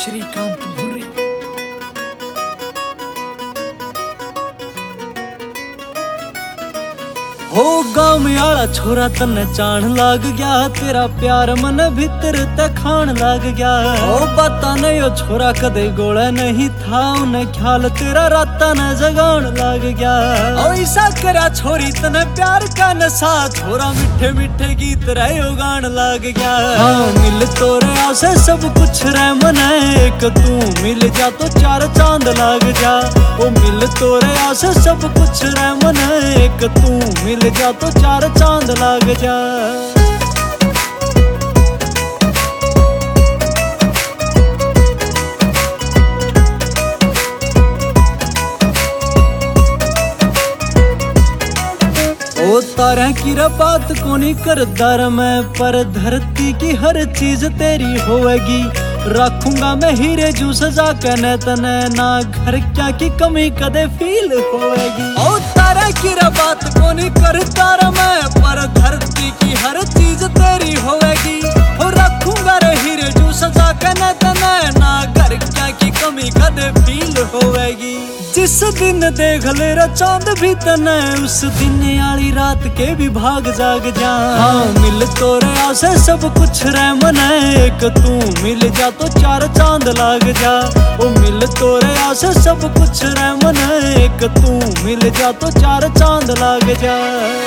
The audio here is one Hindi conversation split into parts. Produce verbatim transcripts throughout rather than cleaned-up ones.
श्रीकांत भूरी। हो गाँव आला छोरा तन्ने चाण लाग गया, तेरा प्यार मन भीतर ते खान लाग गया। ओ बाता नहीं ओ छोरा कदे गोला नहीं था, उन्हें ख्याल तेरा राता न जगान लाग गया। ओ ऐसा करा छोरी तने प्यार का नशा, छोरा मिठे मिठे गीत रहे गान लाग गया। हाँ मिल तोरे आसे सब कुछ रह मन, एक तू मिल जा तो चार चांद लाग जा। ओ मिल तोरे आसे सब कुछ रह मन, एक तू मिल जा तो चार चांद लाग जा। ओ तारा की बात कोनी कर दर मैं, पर धरती की हर चीज तेरी होएगी। रखूंगा मैं हीरे जू सजा के न तने, ना घर क्या की कमी कदे फील होएगी। ओ तारा की बात कोनी कर दर मैं, पर धरती की हर चीज तेरी होएगी। ओ रखूंगा रे हीरे जू सजा के न तने, ना घर क्या की कमी कदे फील होएगी। जिस दिन देख ले रा चांद भी तने, उस दिन आली रात के भी भाग जाग जा। हाँ मिल तोरे आसे सब कुछ रह मन, एक तू मिल जा तो चार चांद लाग जा। ओ मिल तोरे आसे सब कुछ रह मन, एक तू मिल जा तो चार चांद लाग जा।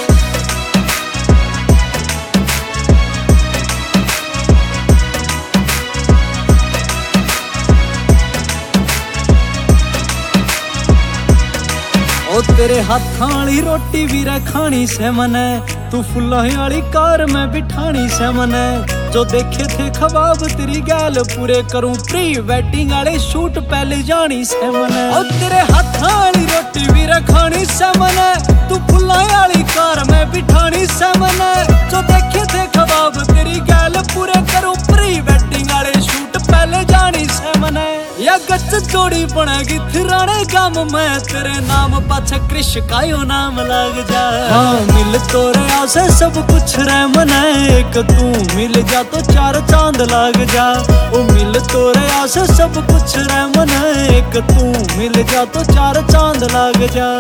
ओ तेरे हाथां वाली रोटी भी रखानी से मने, तू फुल्लां वाली कार में बिठानी से मने। जो देखे थे ख्वाब तेरी गैल पूरे करूं, प्री वेडिंग वाले शूट पहले जानी से मने। ओ तेरे हाथां वाली रोटी भी रखानी से मने, तू फुल्लां वाली कार में बिठानी से मने। जो देखे थे ख्वाब तेरी गैल पूरे करूं, प्री वेडिंग वाले शूट पहले जानी से मने। या गच जोड़ी बनेगी थिराने गाम में, तेरे नाम पाछे कृष का यो नाम लाग जा। हाँ मिल तोरे आसे सब कुछ रह मन, एक तू मिल जा तो चार चांद लाग जा। ओ मिल तोरे आसे सब कुछ रह मन, एक तू मिल जा तो चार चांद लाग जा।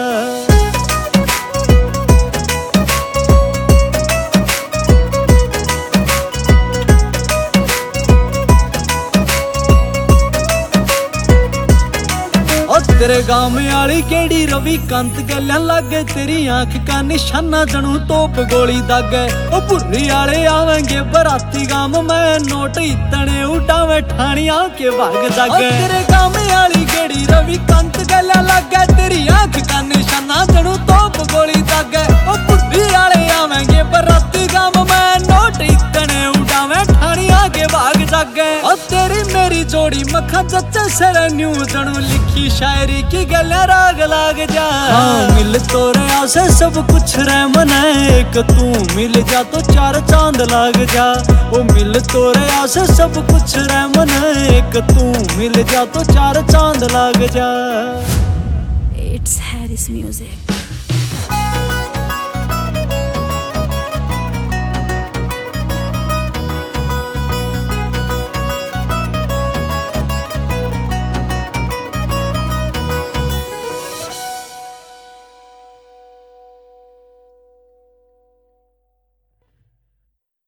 तेरे गाँव में आली केड़ी रवि कांत गल लागे, तेरी आंख का निशाना जनू तोप गोली दागे। ओ भुर्री आले आवेंगे बराती गाँव में, नोट इतने उठावे ठाणिया के भाग जागे। तेरे गाँव में आली केड़ी रवि कांत गल लागे, तेरी आंख का निशाना जनू तोप गोली दागे। ओ भुर्री आले आवेंगे बराती गाँव में, नोट इतने उठावे ठाणिया के भाग जागे। ओ तेरी मेरी जोड़ी मखा जच्चे सर न्यू जनू लिखी शायरी की गल राग लाग जा। हाँ मिल तोरे आसे सब कुछ रह मन, एक तू मिल जा तो चार चांद लाग जा। ओ मिल तोरे आसे सब कुछ रह मन, एक तू मिल जा तो चार चांद लाग जा। It's Harris Music.